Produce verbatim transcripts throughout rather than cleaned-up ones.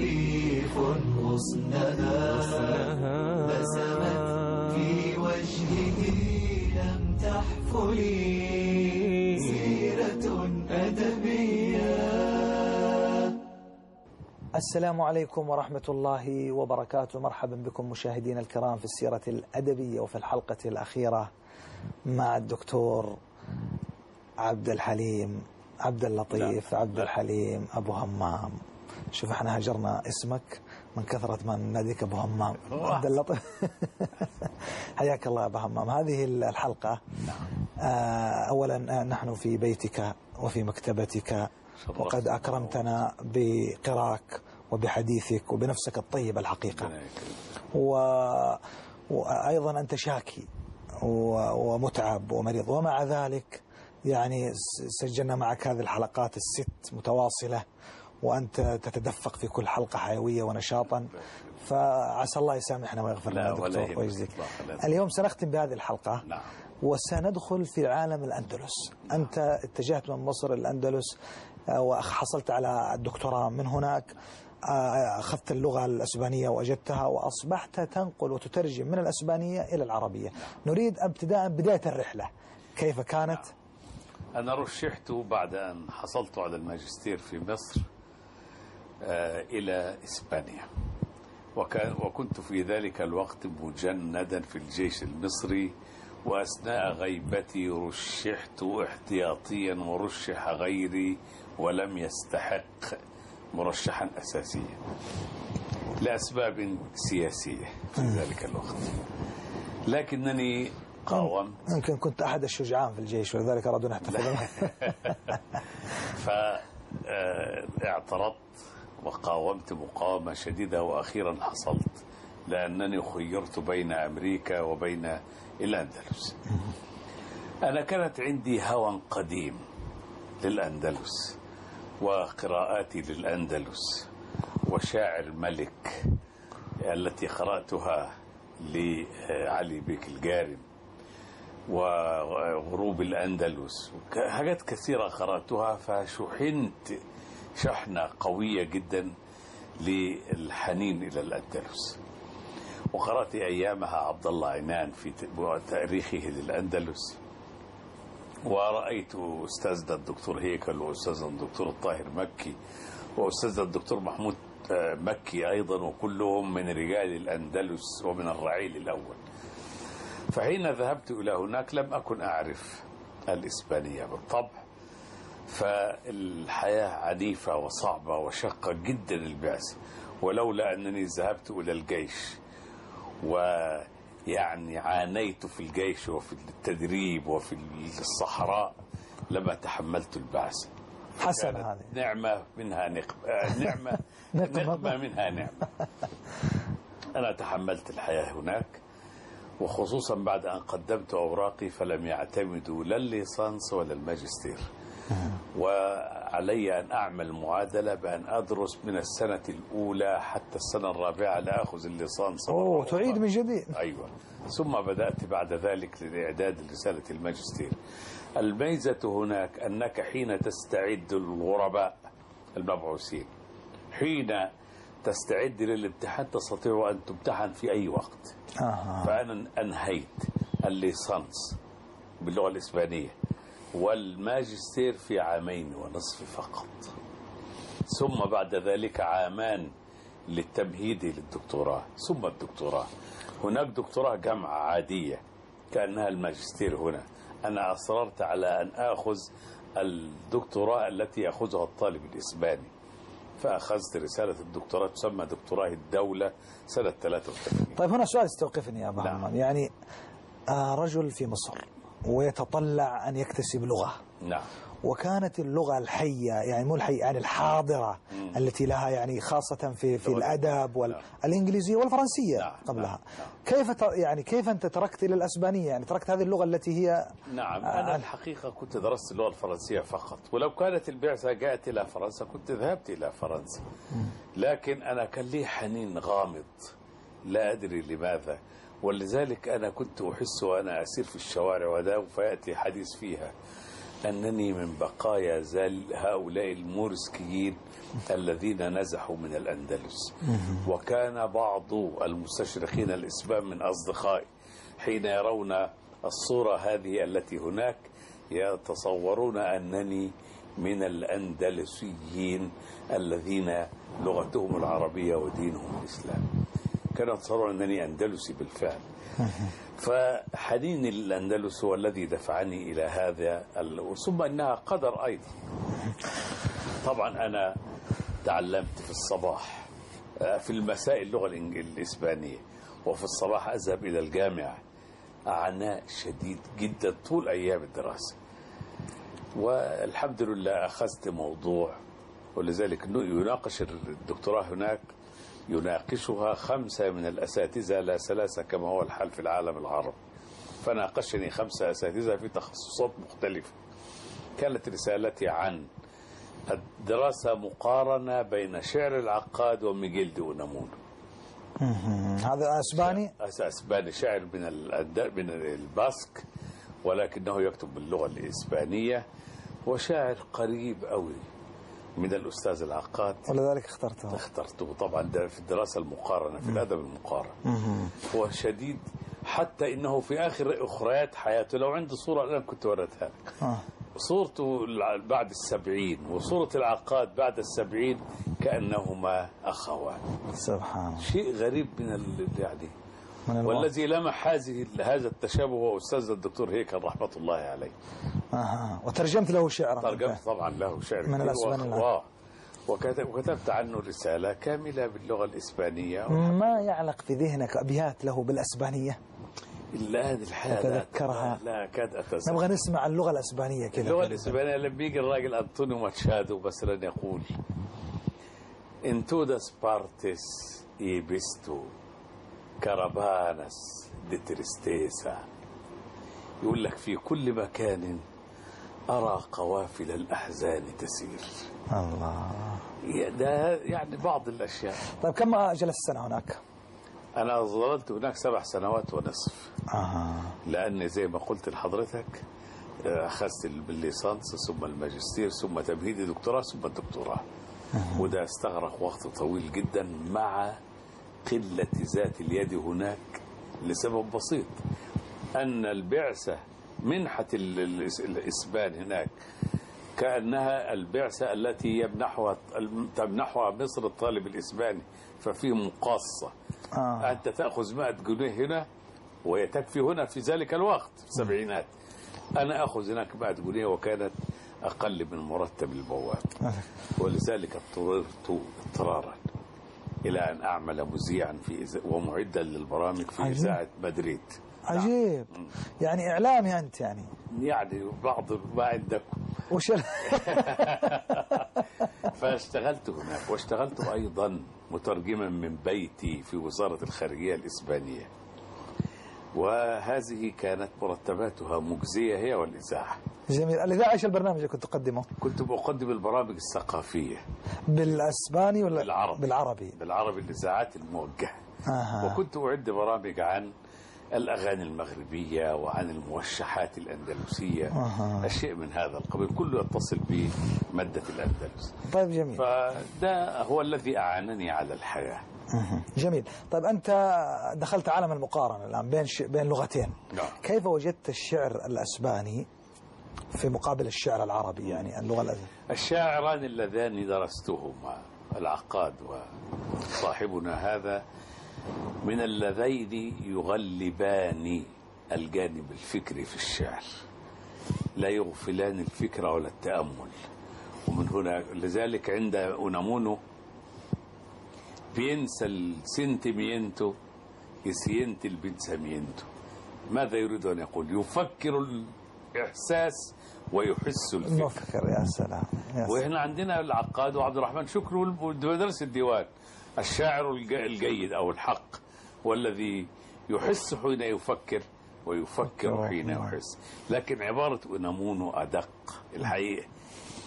تاريخ غصنها بسمت في وجهه لم تحفلي سيرة أدبية. السلام عليكم ورحمة الله وبركاته. مرحبا بكم مشاهدينا الكرام في السيرة الأدبية وفي الحلقة الأخيرة مع الدكتور عبد الحليم عبد اللطيف عبد الحليم أبو همام. شوف احنا هجرنا اسمك من كثرة ما نناديك أبو همام عبد اللطيف. حياك الله أبو همام. هذه الحلقة أولا نحن في بيتك وفي مكتبتك، وقد أكرمتنا بقراك وبحديثك وبنفسك الطيبة الحقيقة، و... وأيضا أنت شاكي ومتعب ومريض، ومع ذلك يعني سجلنا معك هذه الحلقات الست متواصلة، وأنت تتدفق في كل حلقة حيوية ونشاطا، فعسى الله يسامحنا ويغفر لنا دكتور ويجزيك. اليوم سنختم بهذه الحلقة نعم. وسندخل في عالم الأندلس. نعم. أنت اتجهت من مصر الأندلس وحصلت على الدكتوراه من هناك، أخذت اللغة الأسبانية وأجدتها، وأصبحت تنقل وتترجم من الأسبانية إلى العربية. نعم. نريد ابتداء بداية الرحلة كيف كانت؟ نعم. أنا رشحت بعد أن حصلت على الماجستير في مصر إلى إسبانيا، وكان وكنت في ذلك الوقت مجندا في الجيش المصري، وأثناء غيبتي رشحت احتياطيا ورشح غيري ولم يستحق مرشحا أساسيا لأسباب سياسية في ذلك الوقت، لكنني قاومت. يمكن كنت أحد الشجعان في الجيش ولذلك أرادوا أن احتفظوا. فاعترضت وقاومت مقاومة شديدة، وأخيرا حصلت، لأنني خيرت بين أمريكا وبين الأندلس. أنا كانت عندي هوى قديم للأندلس وقراءاتي للأندلس وشاعر ملك التي قرأتها لعلي بيك الجارم وغروب الأندلس، حاجات كثيرة قرأتها، فشحنت شحنة قوية جدا للحنين إلى الأندلس. وقرأت أيامها عبد الله عنان في تاريخه للأندلس، ورأيت أستاذنا الدكتور هيكل وأستاذنا الدكتور الطاهر مكي وأستاذنا الدكتور محمود مكي أيضا، وكلهم من رجال الأندلس ومن الرعيل الأول. فحين ذهبت إلى هناك لم أكن أعرف الإسبانية بالطبع، فالحياة عنيفة وصعبة وشقة جدا البعث، ولولا أنني ذهبت إلى الجيش ويعني عانيت في الجيش وفي التدريب وفي الصحراء لما تحملت البعث. حسن هذه نعمة منها نقمة، نعمة نقمة منها نعمة. أنا تحملت الحياة هناك، وخصوصا بعد أن قدمت أوراقي فلم يعتمدوا لا الليسانس ولا الماجستير، وعلي أن أعمل معادلة بأن أدرس من السنة الأولى حتى السنة الرابعة لأخذ الليسانس. أوه، تعيد من جديد. أيوة. ثم بدأت بعد ذلك لإعداد رسالة الماجستير. الميزة هناك أنك حين تستعد الغرباء المبعوثين، حين تستعد للامتحان تستطيع أن تمتحن في أي وقت. آه. فأنا أنهيت الليسانس باللغة الإسبانية والماجستير في عامين ونصف فقط، ثم بعد ذلك عامان للتمهيد للدكتوراه، ثم الدكتوراه. هناك دكتوراه جامعة عادية كأنها الماجستير هنا. أنا أصررت على أن أخذ الدكتوراه التي يأخذها الطالب الإسباني، فأخذت رسالة الدكتوراه تسمى دكتوراه الدولة سنة ثلاثة وثمانين. طيب هنا سؤال استوقفني يا أبو همام، يعني آه رجل في مصر ويتطلع أن يكتسب لغة. نعم. وكانت اللغة الحية، يعني مو الحية، يعني الحاضرة مم. التي لها يعني خاصة في في الأدب والإنجليزية والفرنسية نعم. قبلها. نعم. كيف يعني كيف أنت تركت إلى الأسبانية، يعني تركت هذه اللغة التي هي؟ نعم. أنا الحقيقة كنت درست اللغة الفرنسية فقط، ولو كانت البعثة جاءت إلى فرنسا كنت ذهبت إلى فرنسا. مم. لكن أنا كان لي حنين غامض لا أدري لماذا، ولذلك أنا كنت أحس وأنا أسير في الشوارع وسوف يأتي حديث فيها أنني من بقايا زال هؤلاء المورسكيين الذين نزحوا من الأندلس. وكان بعض المستشرقين الإسبان من أصدقائي حين يرون الصورة هذه التي هناك يتصورون أنني من الأندلسيين الذين لغتهم العربية ودينهم الإسلام. كانوا يتصورون أنني أندلسي بالفعل. فحنين الأندلس هو الذي دفعني إلى هذا، ثم أنها قدر أيضا. طبعا أنا تعلمت في الصباح، في المساء اللغة الإسبانية، وفي الصباح أذهب إلى الجامعة. عناء شديد جدا طول أيام الدراسة، والحمد لله أخذت موضوع، ولذلك يناقش الدكتوراه هناك يناقشها خمسة من الأساتذة لا ثلاثة كما هو الحال في العالم العربي. فناقشني خمسة أساتذة في تخصصات مختلفة. كانت رسالتي عن الدراسة مقارنة بين شعر العقاد وميغيل دي أونامونو. هذا أسباني؟ أسباني، شاعر من من الباسك ولكنه يكتب باللغة الإسبانية، وشاعر قريب قوي من الأستاذ العقاد، ولذلك اخترته. اخترته طبعا ده في الدراسة المقارنة، في الأدب المقارن. هو شديد حتى إنه في آخر أخريات حياته، لو عندي صورة الآن كنت وريتها لك، آه. صورته بعد السبعين وصورة العقاد بعد السبعين كأنهما أخوان. سبحان الله. شيء غريب من ال... يعني من والذي لمح هذه هذا التشابه هو أستاذ الدكتور هيكل رحمة الله عليه. آه. وترجمت له شعرا؟ ترجمت طبعا له شعر من الأسباني. و... وكتب... وكتبت عنه رسالة كاملة باللغة الإسبانية. ما يعلق في ذهنك أبيات له بالأسبانية؟ الآن الحالة تذكرها. لا أكاد أتذكر. نبغى نسمع اللغة الأسبانية كذا. اللغة الإسبانية لما بيجي الراجل أنطونيو ماتشادو مثلا يقول: En todas partes he visto caravanas de tristeza. يقول لك في كل مكان أرى قوافل الأحزان تسير. الله. ده يعني بعض الأشياء. طيب كم جلست سنة هناك؟ أنا ظللت هناك سبع سنوات ونصف. آه. لأن زي ما قلت لحضرتك أخذت الليسانس ثم الماجستير ثم تمهيد الدكتوراه ثم الدكتوراه. آه. وده استغرق وقت طويل جدا مع قلة ذات اليد هناك، لسبب بسيط، أن البعثة منحة الإسبان هناك كأنها البعثة التي يمنحها تمنحها مصر الطالب الإسباني، ففيه مقاصة. آه. أنت تأخذ مائة جنيه هنا وهي تكفي هنا في ذلك الوقت في السبعينات. أنا أخذ هناك مائة جنيه وكانت أقل من مرتب البواب. ولذلك اضطررت اضطرارا إلى أن أعمل مذيعا في إز... ومعدا للبرامج في عجيب. إذاعة مدريد. عجيب. نعم. يعني إعلامي أنت يعني يعني بعض ما عندكم. وش ال... فاشتغلت هناك، واشتغلت أيضا مترجما من بيتي في وزارة الخارجية الإسبانية، وهذه كانت مرتباتها مجزية هي والإذاعة. جميل. الإذاعة إيش البرنامج اللي كنت تقدمه؟ كنت بقدم البرامج الثقافية بالأسباني ولا بالعربي؟ بالعربي. بالعربي، الإذاعات الموجهة. آه. وكنت أعد برامج عن الأغاني المغربية وعن الموشحات الأندلسية. آه. أشياء من هذا القبيل كله يتصل بمادة الأندلس. طيب جميل. فده هو الذي أعانني على الحياة. جميل. طيب أنت دخلت عالم المقارنة الآن بين ش... بين لغتين. نعم. كيف وجدت الشعر الأسباني في مقابل الشعر العربي، يعني اللغة الأسبانية؟ الشاعران اللذان درستهما العقاد وصاحبنا هذا من اللذين يغلبان الجانب الفكري في الشعر، لا يغفلان الفكر ولا التأمل. ومن هنا لذلك عند أونامونو piensa el sentimiento y siente el pensamiento. ماذا يريد أن يقول؟ يفكر الإحساس ويحس الفكر. مفكر. يا سلام. يا سلام. وإحنا عندنا العقاد وعبد الرحمن شكر ودرس الديوان، الشاعر الجيد أو الحق والذي يحس حين يفكر ويفكر حين يحس. لكن عبارة أونامونو أدق الحقيقة،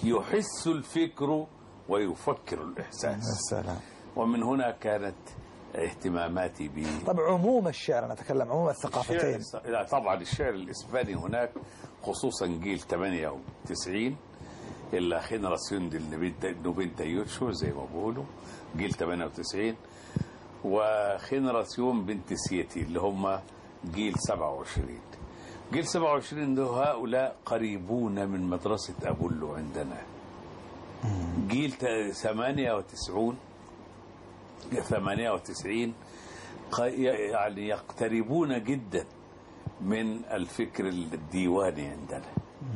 يحس الفكر ويفكر الإحساس. السلام. ومن هنا كانت اهتماماتي ب طب عموم الشعر، نتكلم عموم الثقافتين. الشعر- لا طبعا الشعر الإسباني هناك، خصوصا جيل ثمانية وتسعين إلا خينراسيون ديل نوفينتا يوتشو زي ما بيقولوا، جيل ثمانية وتسعين، وخينراسيون بنت سيتي اللي هم جيل سبعة وعشرين. جيل سبعة وعشرين ده هؤلاء قريبون من مدرسة أبولو عندنا. جيل ثمانية وتسعين ثمانية وتسعين يعني يقتربون جدا من الفكر الديواني عندنا،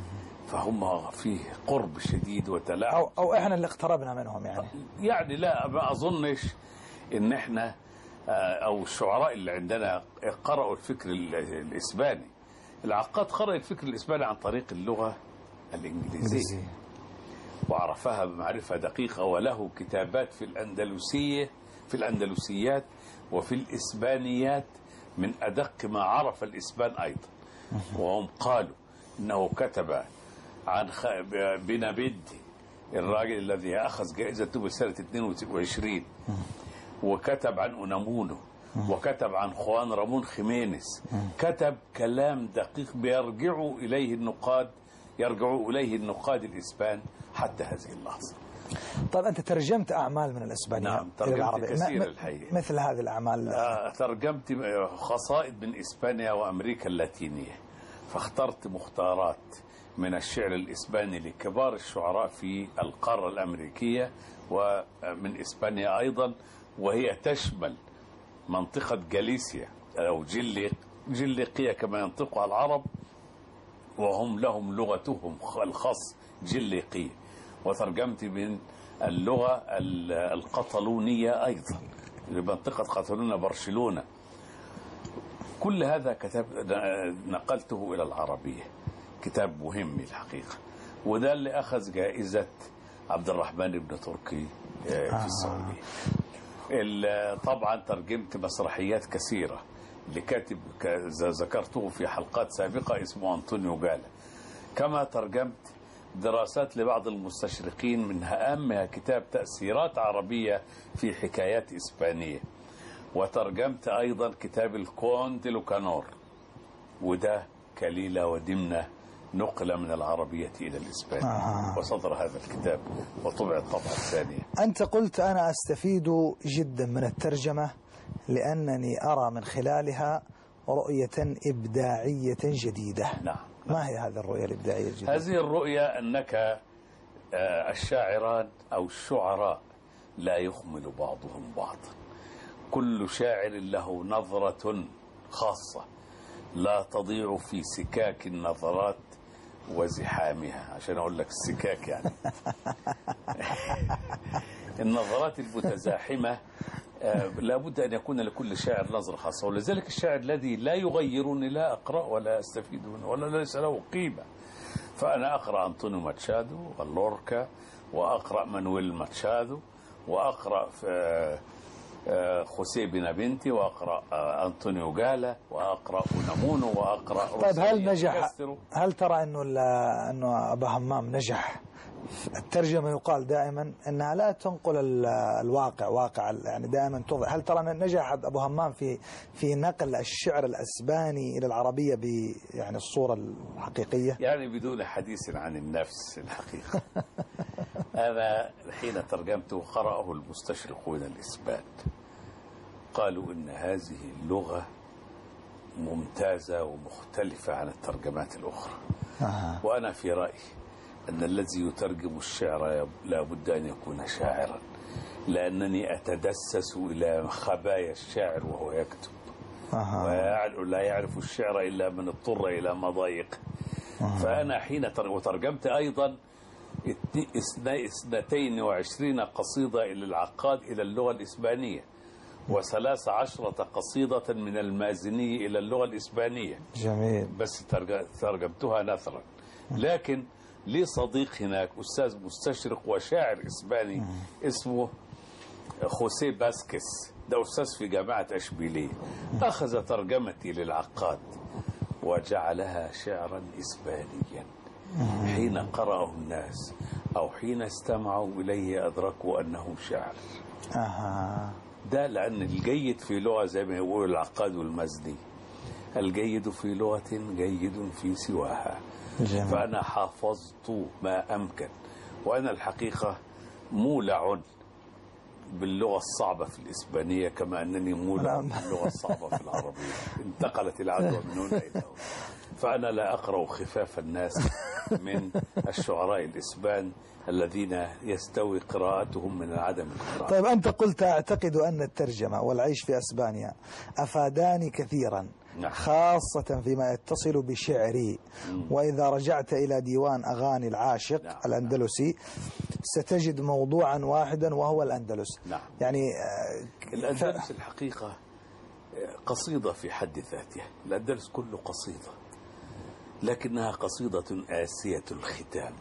فهم فيه قرب شديد وتلاعب. أو, أو إحنا اللي اقتربنا منهم يعني. يعني لا، ما أظنش إن إحنا أو الشعراء اللي عندنا قرأوا الفكر الإسباني. العقاد قرأ الفكر الإسباني عن طريق اللغة الإنجليزية وعرفها بمعرفة دقيقة، وله كتابات في الأندلسية في الأندلسيات وفي الإسبانيات من أدق ما عرف الإسبان أيضا. وهم قالوا إنه كتب عن بنابيدي الراجل الذي أخذ جائزة نوبل سنة اثنين وعشرين، وكتب عن أونامونو، وكتب عن خوان رامون خيمينيز. كتب كلام دقيق بيرجعوا إليه النقاد يرجعوا إليه النقاد الإسبان حتى هذه اللحظة. طيب أنت ترجمت أعمال من الإسبانية نعم، إلى ترجمت العربية كثير م- الحقيقة. مثل هذه الأعمال. آه، ترجمت قصائد من إسبانيا وأمريكا اللاتينية، فاخترت مختارات من الشعر الإسباني لكبار الشعراء في القارة الأمريكية ومن إسبانيا أيضا، وهي تشمل منطقة غاليسيا أو جلي جليقية كما ينطقها العرب، وهم لهم لغتهم الخاص جليقية. وترجمت من اللغة القطلونية أيضا لمنطقة قطلونة برشلونة. كل هذا كتاب نقلته إلى العربية، كتاب مهم الحقيقة، وده اللي أخذ جائزة عبد الرحمن بن تركي في السعودية. طبعا ترجمت مسرحيات كثيرة لكاتب ذكرته في حلقات سابقة اسمه أنطونيو جالا. كما ترجمت دراسات لبعض المستشرقين من أهمها كتاب تأثيرات عربية في حكايات إسبانية. وترجمت أيضا كتاب الكون دي لوكانور، وده كليلة ودمنة نقل من العربية إلى الإسبانية. آه. وصدر هذا الكتاب وطبع الطبعة الثانية. أنت قلت أنا أستفيد جدا من الترجمة لأنني أرى من خلالها رؤية إبداعية جديدة. نعم. ما هي هذه الرؤية الإبداعية الجديدة؟ هذه الرؤية أنك الشاعران أو الشعراء لا يخمل بعضهم بعضا، كل شاعر له نظرة خاصة لا تضيع في سكاك النظرات وزحامها، عشان أقول لك السكاك يعني النظرات المتزاحمة. لابد أن يكون لكل شاعر نظرة خاصة، ولذلك الشاعر الذي لا يغيرني لا أقرأ ولا أستفيد منه ولا ليس له قيمة. فأنا أقرأ أنطونيو ماتشادو واللوركا، وأقرأ مانويل ماتشادو، وأقرأ في خوسيه بنابنتي، وأقرأ أنطونيو جالا، وأقرأ أونامونو، وأقرأ. طيب هل نجح؟ هل ترى أنه أنه أبا همام نجح؟ الترجمة يقال دائما أنها لا تنقل الواقع واقع، يعني دائما توضح. هل ترى أن نجح أبو همام في في نقل الشعر الأسباني إلى العربية ب يعني الصورة الحقيقية؟ يعني بدون حديث عن النفس الحقيقة. أنا حين ترجمته قرأه المستشرقون الإسبان، قالوا إن هذه اللغة ممتازة ومختلفة عن الترجمات الأخرى. آه. وأنا في رأيي أن الذي يترجم الشعر لا بد أن يكون شاعرا، لأنني أتدسس إلى خبايا الشاعر وهو يكتب. آه. ولا يعرف الشعر إلا من اضطر إلى مضايق. آه. فأنا حين وترجمت أيضا اثنتين وعشرين قصيدة إلى العقاد إلى اللغة الإسبانية، وثلاث عشرة قصيدة من المازني إلى اللغة الإسبانية. جميل. بس ترجمتها نثرا. لكن لي صديق هناك أستاذ مستشرق وشاعر إسباني اسمه خوسيه باسكيس، ده أستاذ في جامعة أشبيلية، أخذ ترجمتي للعقاد وجعلها شعرا إسبانيا. حين قرأه الناس أو حين استمعوا إليه أدركوا أنه شعر. آه. ده لأن الجيد في لغة زي ما يقول العقاد والمزني، الجيد في لغة جيد في سواها. جميل. فأنا حافظت ما أمكن، وأنا الحقيقة مولع باللغة الصعبة في الإسبانية كما أنني مولع باللغة الصعبة في العربية. انتقلت العدوى من هنا إلى هنا. فأنا لا أقرأ خفاف الناس من الشعراء الإسبان الذين يستوي قراءتهم من عدم القراءة. طيب أنت قلت أعتقد أن الترجمة والعيش في أسبانيا أفاداني كثيرا، نعم. خاصة فيما يتصل بشعري. مم. وإذا رجعت إلى ديوان أغاني العاشق نعم. الأندلسي ستجد موضوعا واحدا وهو الأندلس. نعم. يعني الأندلس الحقيقة قصيدة في حد ذاتها. الأندلس كله قصيدة، لكنها قصيدة آسية الختام.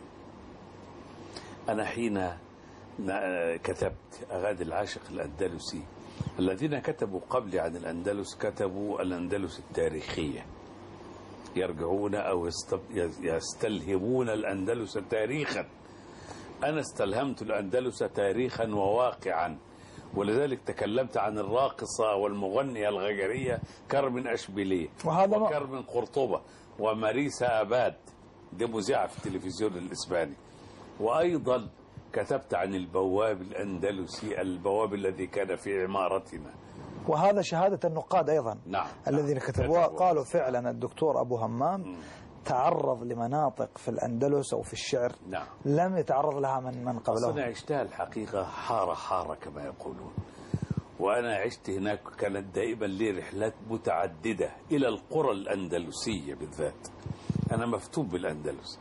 أنا حين كتبت أغاني العاشق الأندلسي، الذين كتبوا قبلي عن الأندلس كتبوا الأندلس التاريخية، يرجعون أو يستلهمون الأندلس تاريخا. أنا استلهمت الأندلس تاريخا وواقعا، ولذلك تكلمت عن الراقصة والمغنية الغجرية كارمن أشبيلية وكارمن قرطبة وماريسا أباد، دي مذيعة في التلفزيون الإسباني. وأيضا كتبت عن البواب الأندلسي، البواب الذي كان في عمارتنا، وهذا شهادة النقاد أيضا. نعم. الذين كتبوها قالوا فعلا الدكتور أبو همام م. تعرض لمناطق في الأندلس أو في الشعر نعم. لم يتعرض لها من من قبله. أنا عشتها الحقيقة حارة حارة كما يقولون، وأنا عشت هناك. كانت دائما لي رحلات متعددة إلى القرى الأندلسية بالذات. أنا مفتون بالأندلس،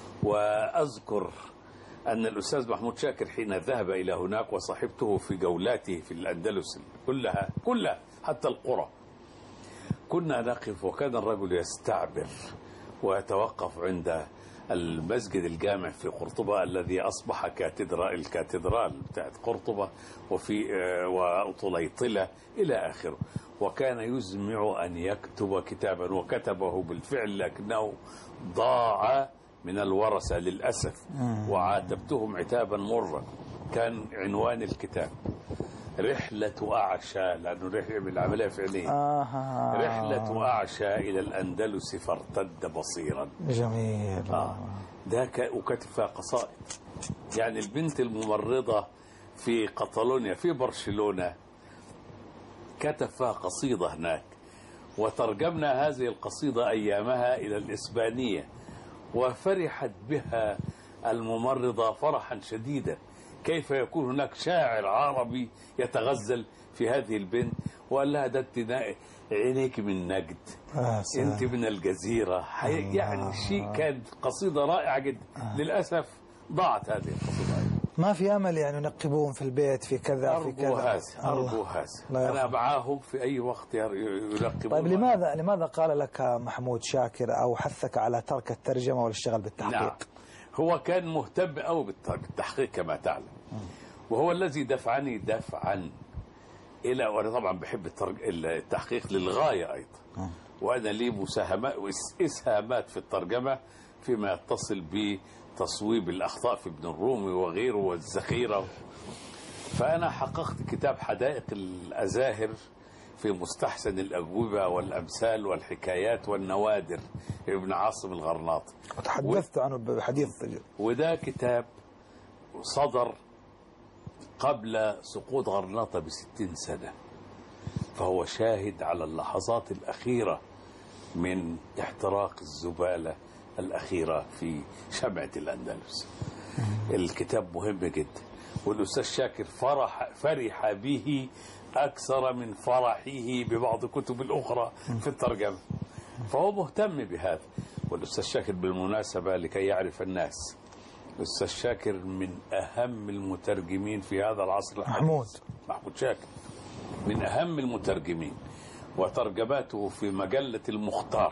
وأذكر أن الأستاذ محمود شاكر حين ذهب إلى هناك وصاحبته في جولاته في الأندلس كلها كلها حتى القرى، كنا نقف وكان الرجل يستعبر ويتوقف عند المسجد الجامع في قرطبة الذي أصبح كاتدرال الكاتدرال بتاعت قرطبة وفي وطليطلة إلى آخره، وكان يزمع أن يكتب كتابا، وكتبه بالفعل لكنه ضاع من الورثة للأسف، وعاتبتهم عتابا مرا. كان عنوان الكتاب رحلة أعشى، لأنه رحلة بالعملية فعليا. آه. رحلة أعشى إلى الأندلس فارتد بصيرا. جميل. آه. ده وكتب فيها قصائد. يعني البنت الممرضة في قطالونيا في برشلونة كتب فيها قصيدة هناك، وترجمنا هذه القصيدة أيامها إلى الإسبانية، وفرحت بها الممرضة فرحا شديدا. كيف يكون هناك شاعر عربي يتغزل في هذه البنت؟ وقال لها ده انت عينيك من نجد، آه انت من الجزيرة. يعني شيء كان قصيدة رائعة جدا. آه. للأسف ضاعت هذه القصيدة. ما في أمل يعني ينقبون في البيت في كذا في كذا؟ أرجو هذا، أرجو هذا. أنا معاهم في أي وقت ينقبون. طيب لماذا لماذا قال لك محمود شاكر أو حثك على ترك الترجمة والاشتغال بالتحقيق؟ نعم. هو كان مهتم أوي بالتحقيق كما تعلم، وهو الذي دفعني دفعا إلى، وأنا طبعا بحب التحقيق للغاية أيضا، وأنا لي مساهمات وإسهامات في الترجمة فيما يتصل بتصويب الأخطاء في ابن الرومي وغيره والذخيرة. فأنا حققت كتاب حدائق الأزاهر في مستحسن الأجوبة والأمثال والحكايات والنوادر ابن عاصم الغرناطي، وتحدثت و... عنه بحديث. وده كتاب صدر قبل سقوط غرناطة بستين سنة، فهو شاهد على اللحظات الأخيرة من احتراق الزبالة الأخيرة في شمعة الأندلس. الكتاب مهم جدا، والأستاذ شاكر فرح فرح به أكثر من فرحه ببعض الكتب الأخرى في الترجمة، فهو مهتم بهذا. والأستاذ شاكر بالمناسبة لكي يعرف الناس، الأستاذ شاكر من أهم المترجمين في هذا العصر الحديث. محمود محمود شاكر من أهم المترجمين، وترجماته في مجلة المختار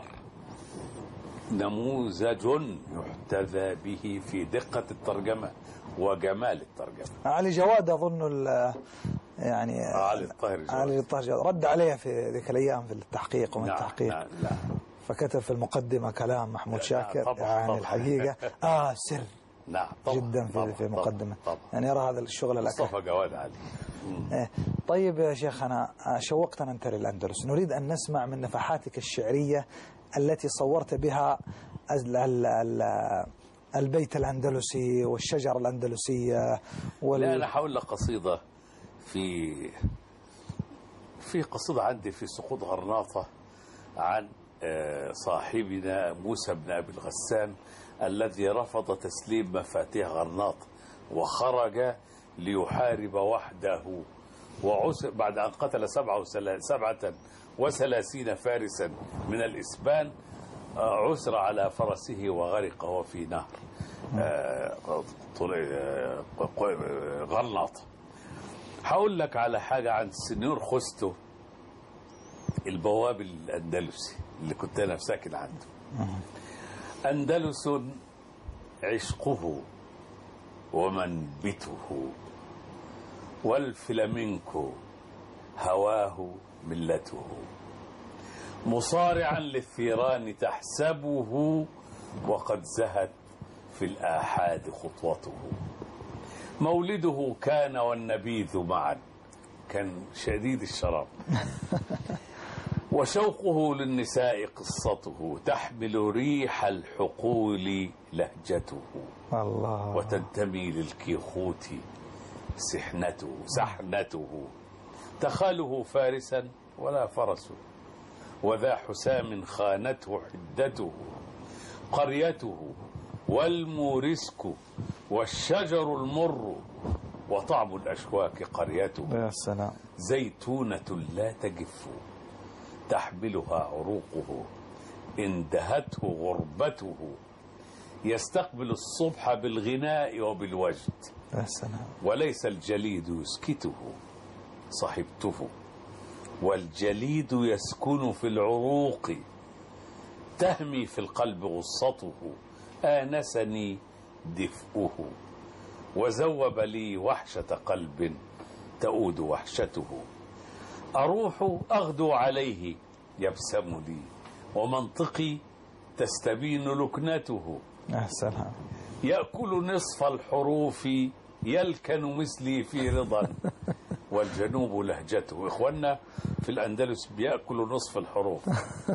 نموذج يحتذى به في دقة الترجمة وجمال الترجمة. علي جواد أظن يعني علي الطاهر جواد. علي الطاهر جواد رد عليه في ذيك الأيام في التحقيق ومن نعم التحقيق. نعم نعم. فكتب في المقدمة كلام محمود شاكر طبعا يعني طبعا. الحقيقة آه سر نعم طبعا جدا في طبعا في مقدمة طبعا. يعني يرى هذا الشغل الأكثر. مصطفى جواد علي. إيه طيب يا شيخنا، شوقتنا أنت للأندلس، نريد أن نسمع من نفحاتك الشعرية التي صورت بها ال ال ال البيت الأندلسي والشجرة الأندلسية وال... لا أنا حاول لك قصيدة في في قصيدة عندي في سقوط غرناطة عن صاحبنا موسى بن أبي الغسان الذي رفض تسليم مفاتيح غرناطة وخرج ليحارب وحده، وعسر بعد أن قتل سبعة سبعة وثلاثين فارسا من الإسبان، عسر على فرسه وغرق هو في نهر غرناطة. هقول لك على حاجة عن سنيور خوستو البواب الأندلسي اللي كنت أنا ساكن عنده. أندلس عشقه ومنبته، والفلامينكو هواه ملته، مصارعا للثيران تحسبه، وقد زهت في الآحاد خطوته. مولده كان والنبيذ معا، كان شديد الشراب. وشوقه للنساء قصته، تحمل ريح الحقول لهجته. الله. وتنتمي للكيخوت سحنته سحنته. تخاله فارسا ولا فرس، وذا حسام خانته حدته. قريته والمورسك والشجر المر، وطعم الأشواك قريته. يا سلام. زيتونة لا تجف، تحملها عروقه، اندهته غربته. يستقبل الصبح بالغناء وبالوجد. يا سلام. وليس الجليد يسكته، صحبته. والجليد يسكن في العروق، تهمي في القلب غصته. آنسني دفئه، وزوب لي وحشة قلب تؤود وحشته. أروح أغدو عليه يبسم لي، ومنطقي تستبين لكنته. يا سلام. يأكل نصف الحروف يلكن مثلي في رضا، والجنوب لهجته. إخواننا في الأندلس بيأكلوا نصف الحروف.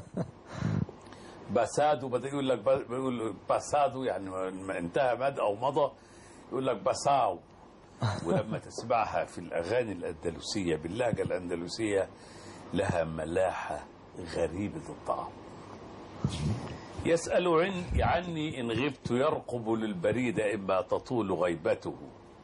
بسادو بدأ يقول لك بيقول بسادو يعني انتهى مد أو مضى، يقول لك بساو. ولما تسمعها في الأغاني الأندلسية باللهجة الأندلسية لها ملاحة غريبة الطعم. يسأل عني إن غبت، يرقب للبريد إما تطول غيبته.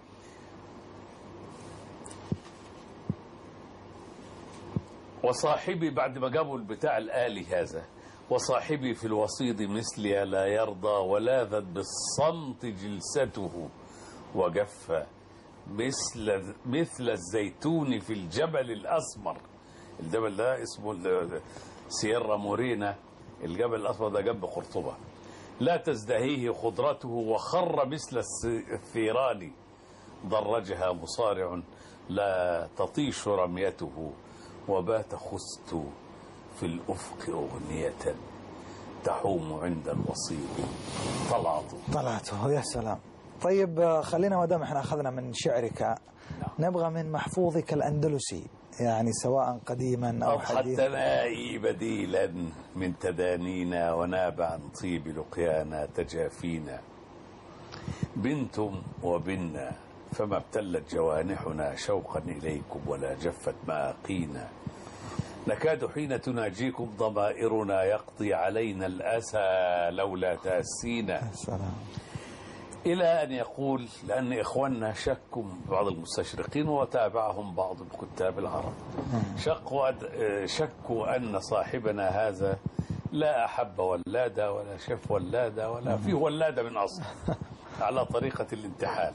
وصاحبي بعد ما جابوا البتاع الآلي هذا، وصاحبي في الوصيد مثلي لا يرضى، ولاذت بالصمت جلسته. وجف مثل مثل الزيتون في الجبل الأسمر. الجبل ده اسمه سيرا مورينا، الجبل الأسمر ده جنب قرطبة. لا تزدهيه خضرته، وخر مثل الثيران. ضرجها مصارع لا تطيش رميته. وبات خست في الأفق أغنية، تحوم عند الوصيد طلعته. طلعته. يا سلام. طيب خلينا ما دام احنا اخذنا من شعرك، نعم. نبغى من محفوظك الأندلسي، يعني سواء قديما أو حديثا. حتى نائي بديلا من تدانينا، وناب عن طيب لقيانا تجافينا. بنتم وبنا، فما ابتلت جوانحنا شوقا إليكم، ولا جفت مآقينا. نكاد حين تناجيكم ضمائرنا، يقضي علينا الأسى لولا تأسينا. السلام. إلى أن يقول، لأن إخواننا شكوا بعض المستشرقين وتابعهم بعض الكتاب العرب، شكوا شكوا أن صاحبنا هذا لا أحب ولادة ولا شف ولادة ولا فيه ولادة من أصل، على طريقة الانتحال.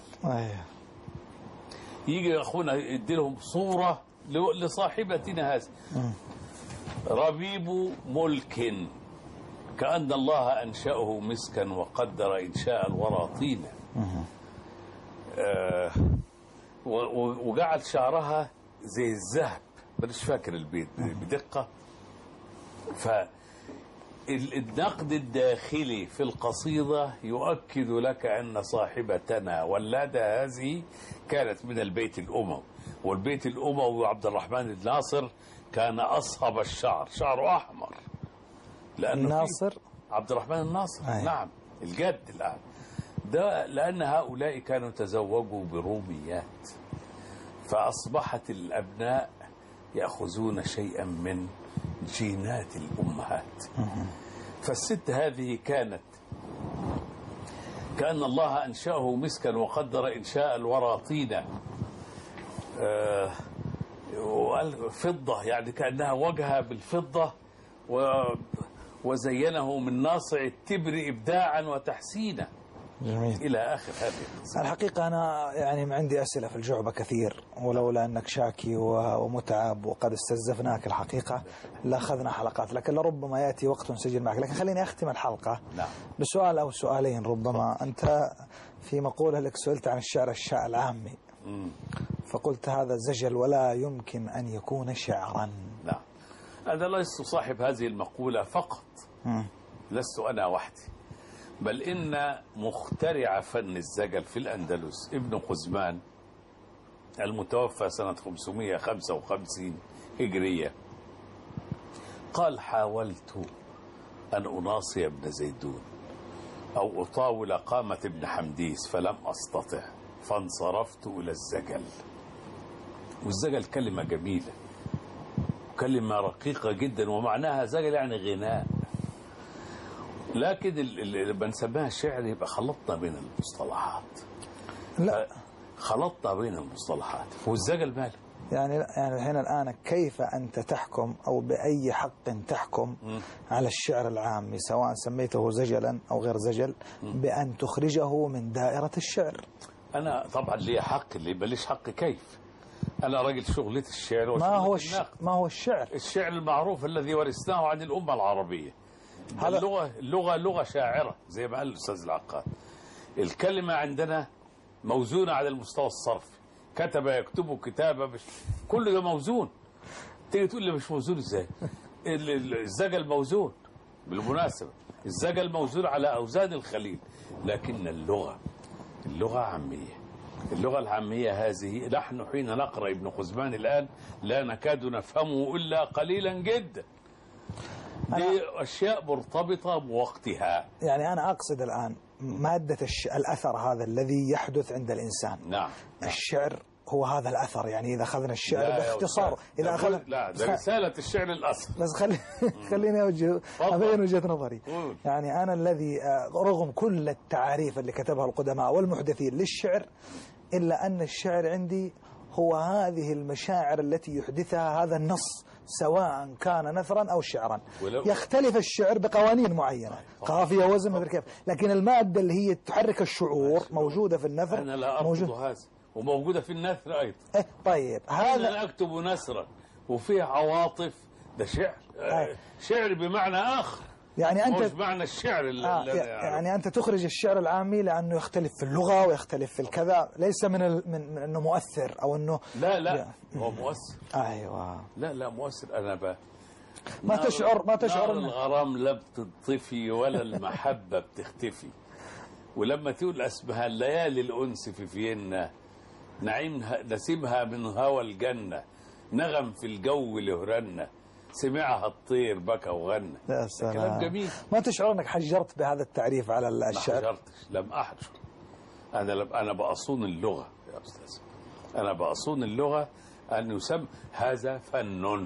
يجي أخونا يدي لهم صورة لصاحبتنا هذا، ربيب ملك، كأن الله أنشأه مسكا وقدر إنشاء الورى طينا. آه وجعل شعرها زي الذهب، مش فاكر البيت بدقة. فالنقد الداخلي في القصيدة يؤكد لك أن صاحبتنا ولادة هذه كانت من البيت الأموي. والبيت الأموي وعبد الرحمن الناصر كان أصهب الشعر، شعره أحمر. لأنه الناصر عبد الرحمن الناصر أي. نعم الجد الآن ده، لأن هؤلاء كانوا تزوجوا بروميات، فأصبحت الأبناء يأخذون شيئا من جينات الأمهات. فالست هذه كانت كأن الله أنشأه مسكا وقدر إنشاء الورى طينا آه فضة، يعني كأنها وجهها بالفضة و وزينه من ناصع التبر إبداعا وتحسينا. جميل. إلى آخر هذه القصة. الحقيقة أنا يعني عندي أسئلة في الجعبة كثير، ولولا أنك شاكي ومتعب وقد استزفناك الحقيقة لأخذنا حلقات، لكن لربما يأتي وقت نسجل معك. لكن خليني أختم الحلقة نعم. بسؤال أو سؤالين ربما. أنت في مقولة لك سئلت عن الشعر الشعر العامي، مم. فقلت هذا زجل ولا يمكن أن يكون شعرا. نعم. أنا لست صاحب هذه المقولة فقط، مم. لست أنا وحدي، بل إن مخترع فن الزجل في الأندلس ابن قزمان المتوفى سنة خمسمائة وخمسة وخمسين هجرية قال: حاولت أن أناصي ابن زيدون أو أطاول قامة ابن حمديس فلم أستطع، فانصرفت إلى الزجل. والزجل كلمة جميلة، كلمة رقيقة جدا، ومعناها زجل يعني غناء، لكن اللي بنسميها الشعر يبقى خلطنا بين المصطلحات. لا خلطنا بين المصطلحات. والزجل ماله؟ يعني يعني الحين الآن كيف أنت تحكم أو بأي حق تحكم م. على الشعر العامي سواء سميته زجلا أو غير زجل م. بأن تخرجه من دائرة الشعر؟ أنا طبعا لي حق، اللي ماليش حق كيف؟ أنا راجل شغلة الشعر. ما هو الش... ما هو الشعر؟ الشعر المعروف الذي ورثناه عن الأمة العربية. هذا اللغة اللغة لغة شاعرة زي ما قال الأستاذ العقاد. الكلمة عندنا موزونة على المستوى الصرفي، كتب يكتب كتابة، مش كل ده موزون. تيجي تقول لي مش موزون ازاي؟ الزجل موزون بالمناسبة، الزجل موزون على أوزان الخليل، لكن اللغة اللغة عامية. اللغة العامية هذه نحن حين نقرأ ابن قزمان الآن لا نكاد نفهمه إلا قليلا جدا. دي أشياء مرتبطة بوقتها. يعني أنا أقصد الآن مادة الش... الأثر هذا الذي يحدث عند الإنسان. نعم. الشعر هو هذا الأثر، يعني إذا أخذنا الشعر باختصار، إذا أخذنا لا ده رسالة الشعر الأصل. بس خلي خليني أوجه أبين وجهة نظري. قول. يعني أنا الذي رغم كل التعاريف اللي كتبها القدماء والمحدثين للشعر، إلا أن الشعر عندي هو هذه المشاعر التي يحدثها هذا النص، سواء كان نثرا أو شعرا. يختلف الشعر بقوانين معينة، قافية وزن مدري كيف، لكن المادة اللي هي تحرك الشعور موجودة في النثر. أنا لا أرفض هذا، وموجودة في النثر أيضا. إيه طيب هذا أنا أكتب نثرا وفيه عواطف، ده شعر. آه. شعر بمعنى آخر، يعني أنت مش معنى الشعر اللي آه اللي يعني أنت تخرج الشعر العامي لأنه يختلف في اللغة ويختلف في الكذا، ليس من, ال... من... من أنه مؤثر أو أنه لا لا يعني. هو مؤثر. أيوة. لا لا مؤثر. أنا ب... ما نار... تشعر ما تشعر نار الغرام لا بتطفي ولا المحبة بتختفي. ولما تقول اسمها الليالي الأنس في فيينا، نعيمها نسيمها من هوى الجنة، نغم في الجو لهرنا، سمعها الطير بكى وغنى. يا سلام، كلام جميل. ما تشعر انك حجرت بهذا التعريف على الشعر؟ ما حجرتش، لم احجر. انا لم انا باصون اللغه يا استاذ، انا باصون اللغه ان يسمى هذا فن،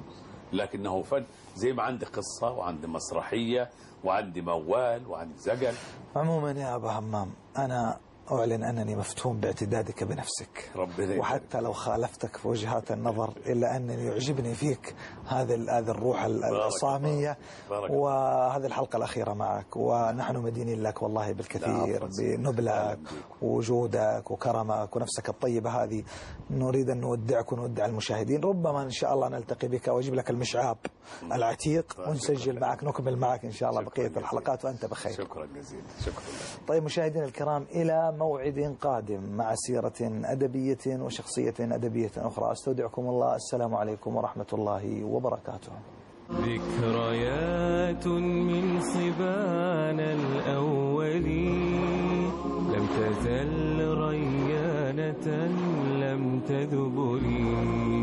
لكنه فن زي ما عندي قصه وعندي مسرحيه وعندي موال وعندي زجل. عموما يا ابو همام، انا أعلن أنني مفتون باعتدادك بنفسك، ربنا وحتى لو خالفتك في وجهات النظر إلا أنني يعجبني فيك هذه هذه الروح الصامية. وهذه الحلقة الأخيرة معك، ونحن مدينين لك والله بالكثير بنبلك ووجودك وكرمك ونفسك الطيبة هذه. نريد أن نودعك ونودع المشاهدين، ربما إن شاء الله نلتقي بك وأجيب لك المشعاب العتيق ونسجل معك، نكمل معك إن شاء الله بقية الحلقات وأنت بخير. شكرا جزيلا. شكرا. طيب مشاهدينا الكرام، إلى موعد قادم مع سيرة أدبية وشخصية أدبية أخرى، أستودعكم الله. السلام عليكم ورحمة الله وبركاته. ذكريات من صبان الأولين لم تزل ريانة لم ذات دبر